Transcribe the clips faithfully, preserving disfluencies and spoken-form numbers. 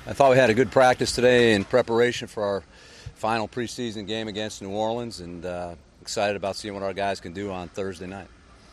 I thought we had a good practice today in preparation for our final preseason game against New Orleans, and uh, excited about seeing what our guys can do on Thursday night.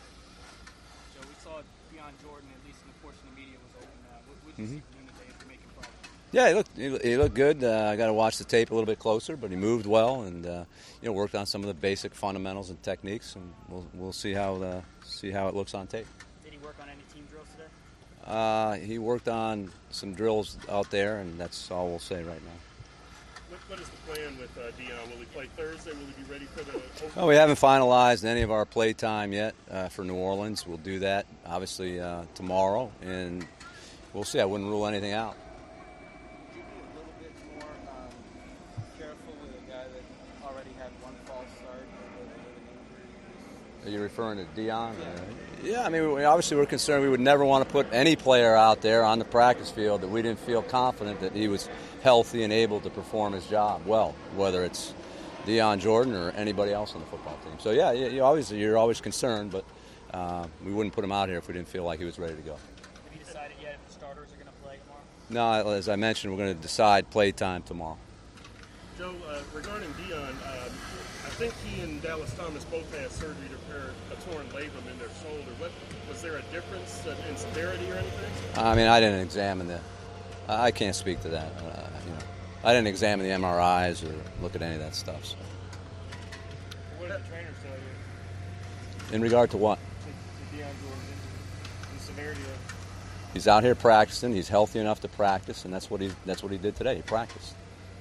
Joe, we saw Dion Jordan, at least in the portion of the media was open. Uh, what what did you Mm-hmm. see from him today for making progress? Yeah, he looked he, he looked good. Uh, I got to watch the tape a little bit closer, but he moved well and uh, you know worked on some of the basic fundamentals and techniques, and we'll we'll see how the, see how it looks on tape. Did he work on any team drills today? Uh, he worked on some drills out there, and that's all we'll say right now. What, what is the plan with uh, Dion? Will he play Thursday? Will he be ready for the opener? Oh, we haven't finalized any of our play time yet uh, for New Orleans. We'll do that, obviously, uh, tomorrow, and we'll see. I wouldn't rule anything out. Would you be a little bit more um, careful with a guy that already had one false start with an injury? Are you referring to Dion? Yeah, yeah I mean, we, obviously we're concerned. We would never want to put any player out there on the practice field that we didn't feel confident that he was healthy and able to perform his job well, whether it's Dion Jordan or anybody else on the football team. So, yeah, you, you always, you're always concerned, but uh, we wouldn't put him out here if we didn't feel like he was ready to go. Have you decided yet if the starters are going to play tomorrow? No, as I mentioned, we're going to decide play time tomorrow. Joe, uh, regarding Dion, um, I think he and Dallas Thomas both had surgery to repair a torn labrum in their shoulder. What, was there a difference in severity or anything? I mean, I didn't examine the. I can't speak to that. Uh, you know, I didn't examine the M R Is or look at any of that stuff. So. What did the trainers tell you? In regard to what? To, to Dion Jordan, the severity of. He's out here practicing. He's healthy enough to practice, and that's what he that's what he did today. He practiced.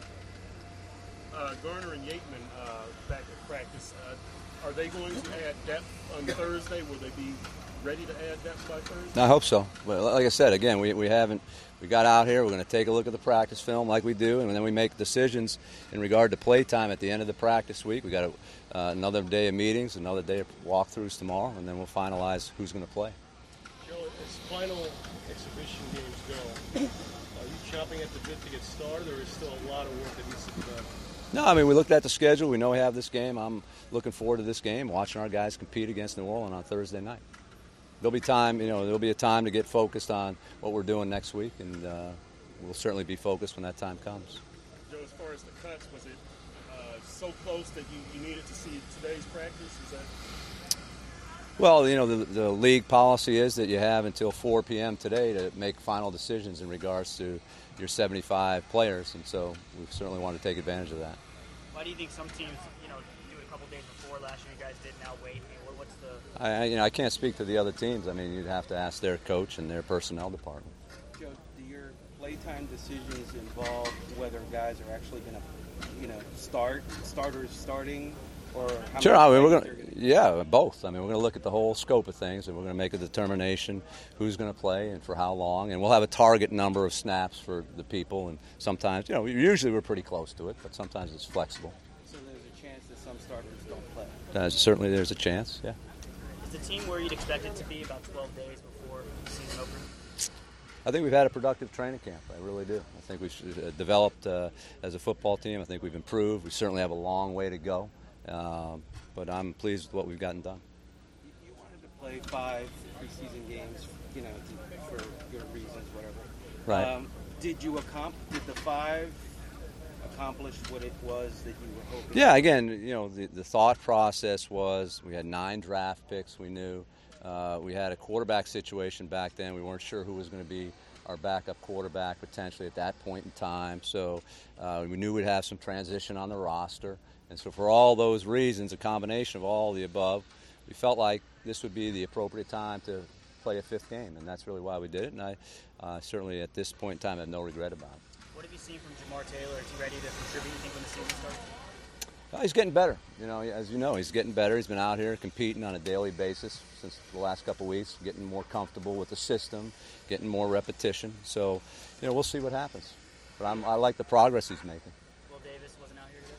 Uh, Garner and Yateman uh, back at practice. Uh, are they going to add depth on Thursday? Will they be ready to add depth by Thursday? I hope so. But like I said, again, we we haven't. We got out here. We're going to take a look at the practice film like we do, and then we make decisions in regard to play time at the end of the practice week. We got a, uh, another day of meetings, another day of walkthroughs tomorrow, and then we'll finalize who's going to play. Joe, as final exhibition games go, are you chopping at the bit to get started, or is still a lot of work that needs to be done? No, I mean, we looked at the schedule. We know we have this game. I'm looking forward to this game, watching our guys compete against New Orleans on Thursday night. There'll be time, you know, there'll be a time to get focused on what we're doing next week, and uh, we'll certainly be focused when that time comes. Joe, as far as the cuts, was it uh, so close that you, you needed to see today's practice? Is that? Well, you know, the, the league policy is that you have until four p.m. today to make final decisions in regards to your seventy-five players, and so we certainly want to take advantage of that. Why do you think some teams, you know, do it a couple days before? Last year you guys did, now wait. I mean, what, what's the... I, I, you know, I can't speak to the other teams. I mean, you'd have to ask their coach and their personnel department. Joe, do your playtime decisions involve whether guys are actually going to, you know, start, starters starting, or how Sure, many I mean, we're plays going they're to, gonna- yeah, both. I mean, we're going to look at the whole scope of things, and we're going to make a determination who's going to play and for how long, and we'll have a target number of snaps for the people, and sometimes, you know, usually we're pretty close to it, but sometimes it's flexible. So there's a chance that some starters don't play. Uh, certainly there's a chance, yeah. Is the team where you'd expect it to be about twelve days before the season opens? I think we've had a productive training camp. I really do. I think we've uh, developed uh, as a football team. I think we've improved. We certainly have a long way to go, um, but I'm pleased with what we've gotten done. You, you wanted to play five preseason games, you know, to, for good reasons, whatever. Right. Um, did you accomplish? Did the five accomplish what it was that you were hoping? Yeah, again, you know, the, the thought process was we had nine draft picks, we knew. Uh, we had a quarterback situation back then. We weren't sure who was going to be our backup quarterback potentially at that point in time. So uh, we knew we'd have some transition on the roster. And so for all those reasons, a combination of all the above, we felt like this would be the appropriate time to play a fifth game. And that's really why we did it. And I uh, certainly at this point in time have no regret about it. What have you seen from Jamar Taylor? Is he ready to contribute, you think, when the season starts? Well, he's getting better. You know, as you know, he's getting better. He's been out here competing on a daily basis since the last couple of weeks, getting more comfortable with the system, getting more repetition. So, you know, we'll see what happens. But I'm, I like the progress he's making. Will Davis wasn't out here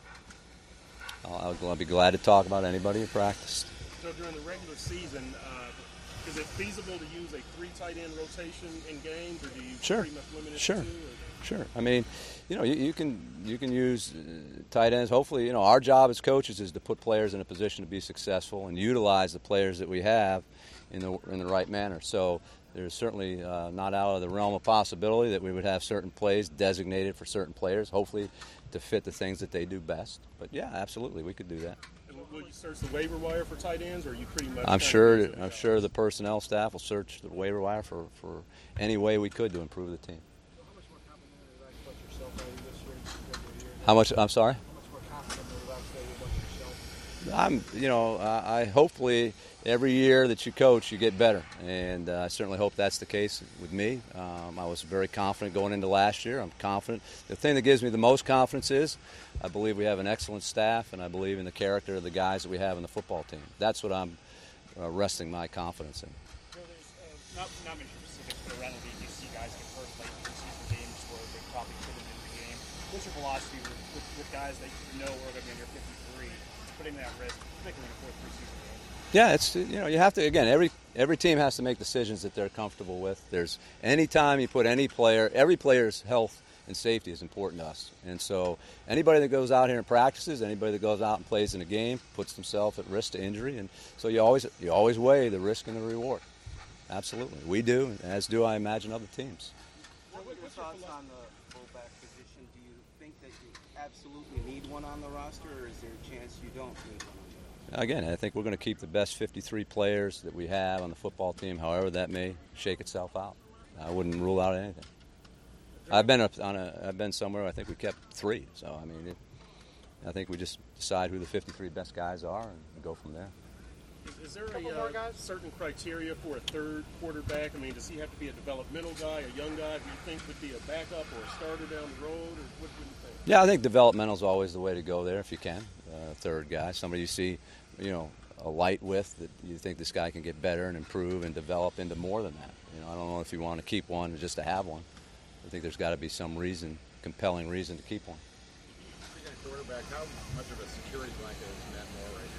today? I'll, I'll, I'll be glad to talk about anybody who practiced. So during the regular season, uh, is it feasible to use a three tight end rotation in games, or do you Sure. pretty much limit it Sure. to two? Or? Sure. I mean, you know, you, you can you can use uh, tight ends. Hopefully, you know, our job as coaches is to put players in a position to be successful and utilize the players that we have in the in the right manner. So there's certainly uh, not out of the realm of possibility that we would have certain plays designated for certain players, hopefully to fit the things that they do best. But yeah, absolutely, we could do that. And will you search the waiver wire for tight ends, or are you pretty much? I'm kind sure. of I'm sure the personnel staff will search the waiver wire for, for any way we could to improve the team. So how much more confident are you about yourself out of this year compared to a year ago? How much? I'm sorry. How much more confident are you about yourself? I'm, you know, I, I hopefully every year that you coach, you get better, and uh, I certainly hope that's the case with me. Um, I was very confident going into last year. I'm confident. The thing that gives me the most confidence is I believe we have an excellent staff, and I believe in the character of the guys that we have in the football team. That's what I'm uh, resting my confidence in. Joe, there's uh, not, not many specifics, but around the league, you see guys get hurt late in season games where they probably couldn't in the game. What's your philosophy with, with, with guys that you know are going to be under fifty-three, putting that risk, particularly in the fourth preseason game? Yeah, it's, you know, you have to, again, every every team has to make decisions that they're comfortable with. There's any time you put any player, every player's health and safety is important to us. And so anybody that goes out here and practices, anybody that goes out and plays in a game puts themselves at risk to injury. And so you always you always weigh the risk and the reward. Absolutely. We do, as do I imagine other teams. What are your thoughts on the fullback position? Do you think that you absolutely need one on the roster, or is there a chance you don't need one on the roster? Again, I think we're going to keep the best fifty-three players that we have on the football team, however that may shake itself out. I wouldn't rule out anything. I've been up on a, I've been somewhere. I think we kept three. So I mean, it, I think we just decide who the fifty-three best guys are and go from there. Is, is there a uh, certain criteria for a third quarterback? I mean, does he have to be a developmental guy, a young guy? Do you think would be a backup or a starter down the road, or what do you think? Yeah, I think developmental is always the way to go there if you can. Uh, third guy, somebody you see, you know, a light with that you think this guy can get better and improve and develop into more than that. You know, I don't know if you want to keep one just to have one. I think there's got to be some reason, compelling reason to keep one. Being a quarterback, how much of a security blanket is Matt Moore right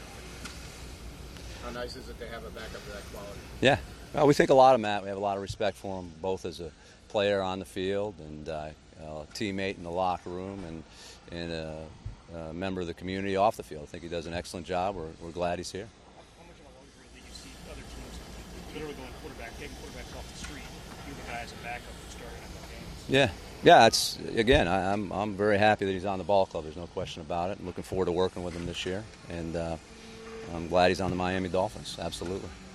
now? How nice is it to have a backup of that quality? Yeah, well, we think a lot of Matt. We have a lot of respect for him, both as a player on the field and uh, a teammate in the locker room and, and a, a member of the community off the field. I think he does an excellent job. We're, we're glad he's here. How much of a luxury do you see other teams literally going quarterback, taking quarterbacks off the street, you the guys a backup for starting N F L games? Yeah, yeah. It's again, I, I'm I'm very happy that he's on the ball club. There's no question about it. I'm looking forward to working with him this year, and uh, I'm glad he's on the Miami Dolphins. Absolutely.